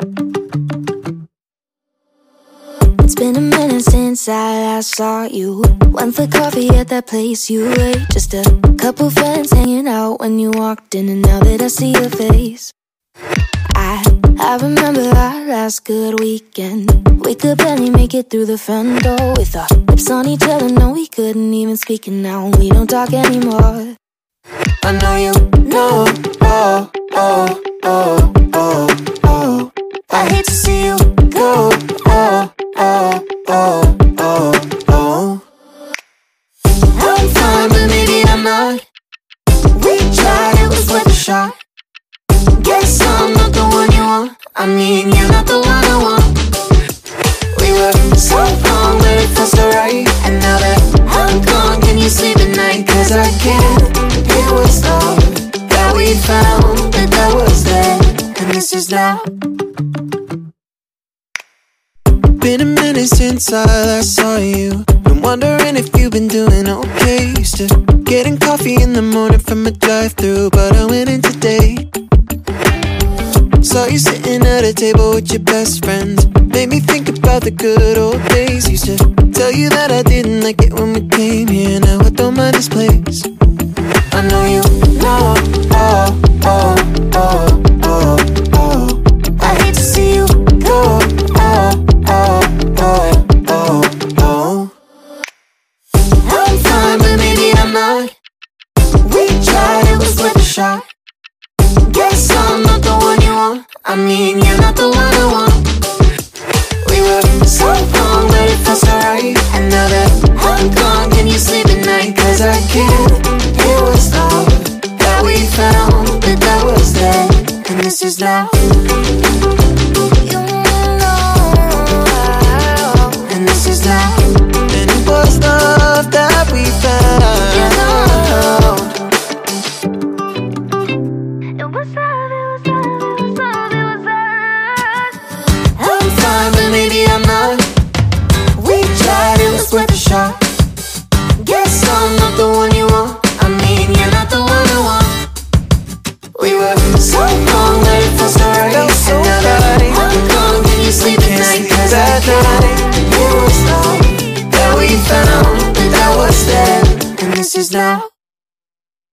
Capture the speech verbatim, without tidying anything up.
It's been a minute since I last saw you. Went for coffee at that place you ate. Just a couple friends hanging out when you walked in. And now that I see your face, I, I remember our last good weekend. We could barely make it through the front door. With our lips on each other, no we couldn't even speak. And now we don't talk anymore. I know you know, oh, oh, oh, oh, oh. I hate to see you go, oh, oh, oh, oh, oh. I'm fine, but maybe I'm not. We tried, it was worth a shot. Guess I'm not the one you want. I mean, you're not the one I want. We were so wrong, but it felt so right. And now that I'm gone, can you sleep at night? Cause I can't. It was love that we found, that that was there. And this is now. Been a minute since I last saw you. Been wondering if you've been doing okay. Used to getting coffee in the morning from a drive-thru, but I went in today. Saw you sitting at a table with your best friends. Made me think about the good old days. Used to tell you that I didn't like it when we came here. Now I don't mind this place. I know you know, oh, oh, oh, oh, oh. I hate to see you go, oh, oh, oh, oh, oh. I'm fine, but maybe I'm not. We tried, it was worth a shot. Guess I'm not the one you want. I mean, you're not the one I want. We were so wrong, but it felt so right. And now that I'm gone, can you sleep at night? Cause I can't. It was love that we found, that that was there. And this is now. And this is now. And it was love that we found. It was love, it was love, it was love, it was love. I'm fine, but maybe I'm not. We tried, it was worth a shot. Guess I'm not the